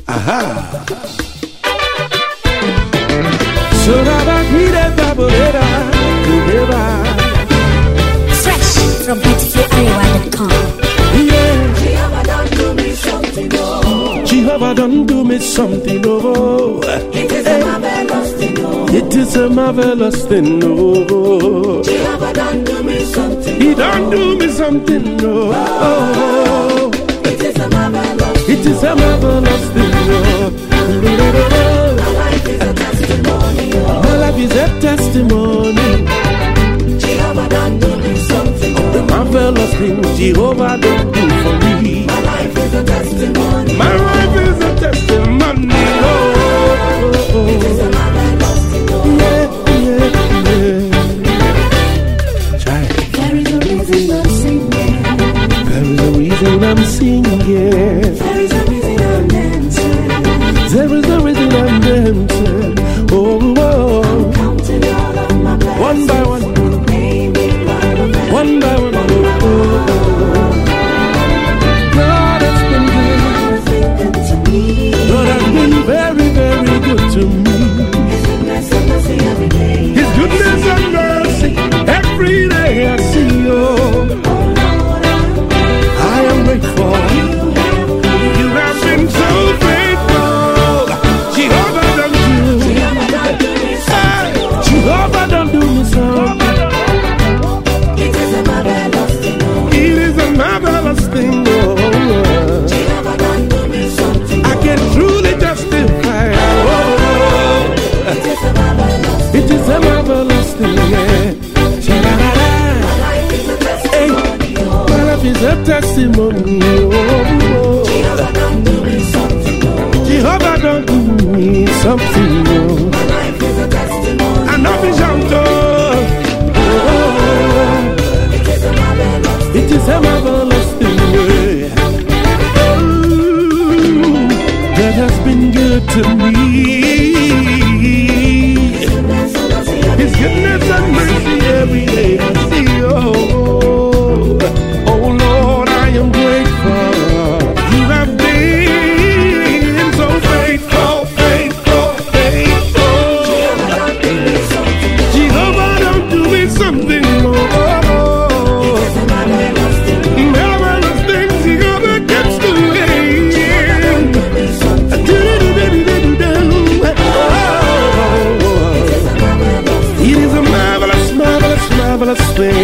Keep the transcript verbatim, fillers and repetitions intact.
Aha. Fresh from beautiful arewa dot com. Yeah. Jehovah done do me something, oh. Jehovah done do me something, oh. It is a marvelous thing, oh. It is a marvelous thing, oh. Jehovah done do me something, He done do me something, oh. Oh. it is a marvelous It is a marvelous thing, oh. My life is a testimony, oh. My life is a testimony. Jehovah done do me something, The oh. marvelous thing Jehovah done do for me. My life is a testimony, My life is a testimony, oh. it is a marvelous thing, oh. Yeah, yeah, yeah. Child. There is a reason I'm singing. There is a reason I'm singing. There is a reason I'm dancing. There is a reason I'm dancing. Oh, oh. Counting all of my blessings. One by one, Naming my events. one by one. Oh, oh. God has been good. Has been good to me. God has been very, very good to me. His goodness and mercy every day. His goodness and mercy every day I see. Oh, Oh Lord, I am grateful. You have been so faithful. Jehovah done do. Jehovah done do me something. Jehovah done do me something. It is a marvelous thing, oh. It is a marvelous thing. Oh, Jehovah done do me something. I can truly justify. Oh, It is a marvelous thing. it is a marvelous thing. Yeah. Cha-da-da-da. Life is a Hey, testimony, oh. my life is a testimony. Oh, Jehovah done do me something, oh. Jehovah done do me something. Oh. My life is a testimony. I know me shout, oh, It is a marvelous thing. it is a marvelous thing. Yeah. Oh, that has been good to me. Goodness and mercy every His goodness and mercy every day I see. Oh, oh Lord, I am grateful. You have been so faithful, faithful, faithful. Jehovah done do me something. Oh, It's a marvelous thing. marvelous things Jehovah gets to me. Do me something. Oh, it is a marvelous, marvelous, marvelous thing.